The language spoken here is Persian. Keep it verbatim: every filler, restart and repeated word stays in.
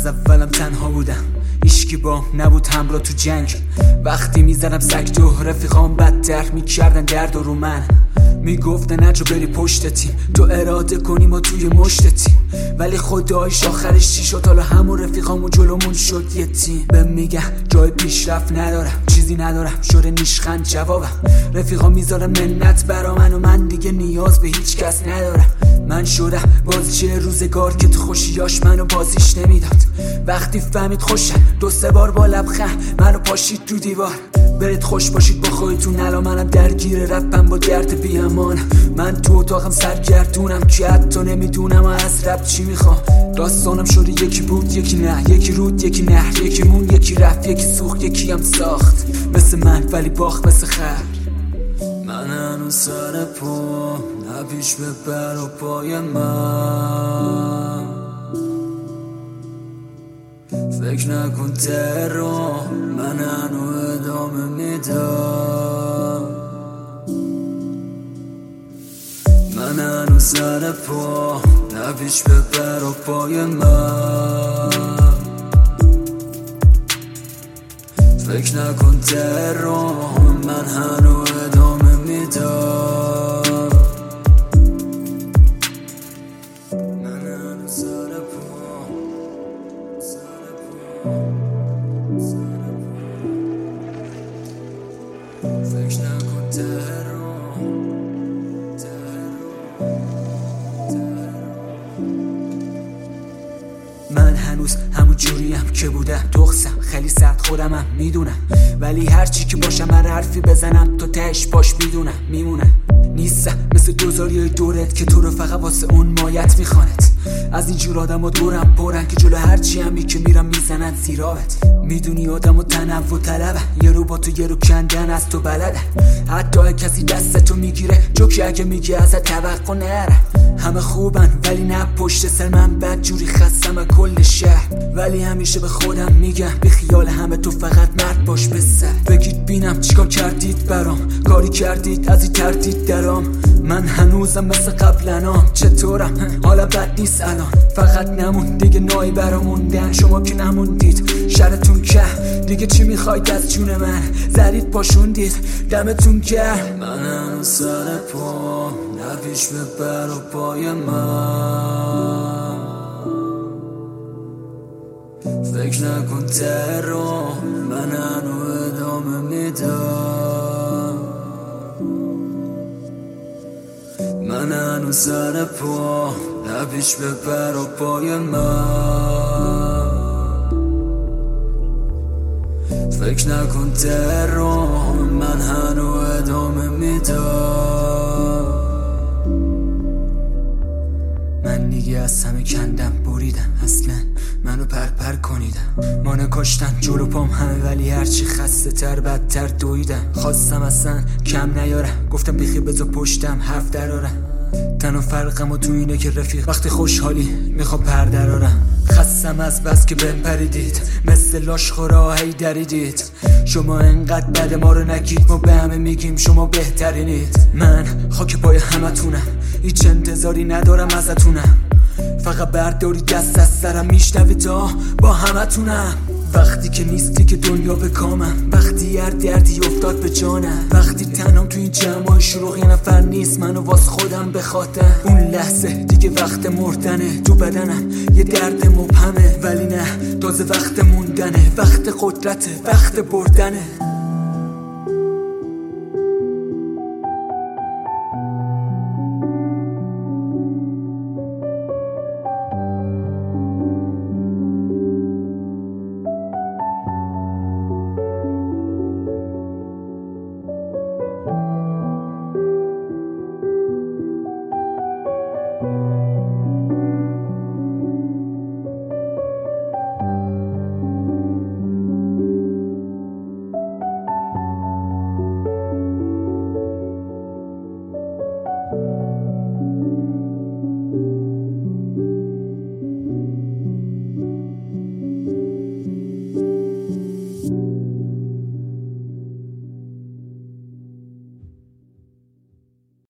از اولم تنها بودم، هیچکی با نبود همراه تو جنگ. وقتی میزنم سگ تو رفیقام بدتر میکردن درد رو من. میگفتن نجا بری پشت تیم، تو اراده کنی ما توی مشت تیم. ولی خدایش آخرش چی شد؟ حالا همون رفیقامو جلومون شد یه تیم. به میگه جای پیشرفت ندارم، چیزی ندارم، شده نیشخند جوابم. رفیقا میذارم منت برا من و من دیگه نیاز به هیچ کس ندارم. من شدم بازیچه روزگار که تو خوشیاش منو بازیش نمیداد. وقتی فهمید خوشم دو سه بار با لبخند منو پاشید تو دیوار. برید خوش باشید با خودتون، الان منم درگیر رپم با درد بیامان. من تو اتاقم سرگردونم که حتی نمیدونم از رپ چی میخوام. داستانم شده یکی بود یکی نه، یکی رود یکی نهر، یکی مون یکی رفت یکی سوخت یکی هم ساخت. مثل من ولی باخت مثل خر. من هنوز سر پا نه پیش ببر و پای من. فکر نکن ترام من هنو ادامه میدم. من هنو سر پا نه پیش ببر و پای من. فکر نکن ترام من هنو ادامه میدم. من هنو سر پا سر پا سر پا. فکر نکن ترام من هنوز همون جوریم که بودم. تخصم خیلی سخت خودمم میدونم، ولی هرچی که باشم هر حرفی بزنم تو تهش باش میدونم میمونم. نیستم مثل دوزاریای دورت که تو رو فقط واسه اون مایت میخواند. از اینجور آدم ها دورم پرن که جلو هرچی همی که میرم میزنن زیراوت. میدونی آدم و تنوع طلبن، یه رو با تو یه رو کندن از تو بلدن. حتی کسی دستتو میگیره جوکی اگه میگه ازت توقع نره. همه خوبن ولی نه پشت سر من بد جوری خستم کل شهر. ولی همیشه به خودم میگم به خیال همه تو فقط مرد باش به سر. بگید بینم چیکار کردید برام، کاری کردید از این تردید درام. من هنوزم مثل قبلنام، چطورم حالا بد نیست الان. فقط نمون دیگه نایی براموندن، شما که نموندید شرتون که دیگه چی میخواید از جون من؟ زدید پاشوندید دمتون گرم. من هنوز سر پا نه پیش ببر و پای من. فکر نکن ترام من هنو ادامه میدم. من هنوز سر پا نه پیش ببر و پای من. فکر نکن ترام من هنو ادامه میدم. من دیگه از همه کندم بریدم، اصلا منو پرپر کنیدم. مانو کشتن جلو پام همه، ولی هرچی خسته تر بدتر دویدم. خواستم اصلا کم نیارم، گفتم بیخی بذار پشتم حرف درارم. تنها فرقم و تو اینه که رفیق وقتی خوشحالی میخوام پر درارم. خستم از بس که بهم پریدید، مثل لاشخورا هی دریدید. شما انقدر بد ما رو نگید، ما به همه میگیم شما بهترینید. من خاک پای همه تونم، هیچ انتظاری ندارم ازتونم. فقط برداری دست از سرم، میشنوی تا با همه تونم. وقتی که نیستی که دنیا به کامم، وقتی هر دردی افتاد به جانم. وقتی تنام تو این جمعای شروع یه نفر نیست منو واس خودم بخاطر. اون لحظه دیگه وقت مردنه، تو بدنم یه درد مبهمه. ولی نه تازه وقت موندنه، وقت قدرته، وقت بردنه.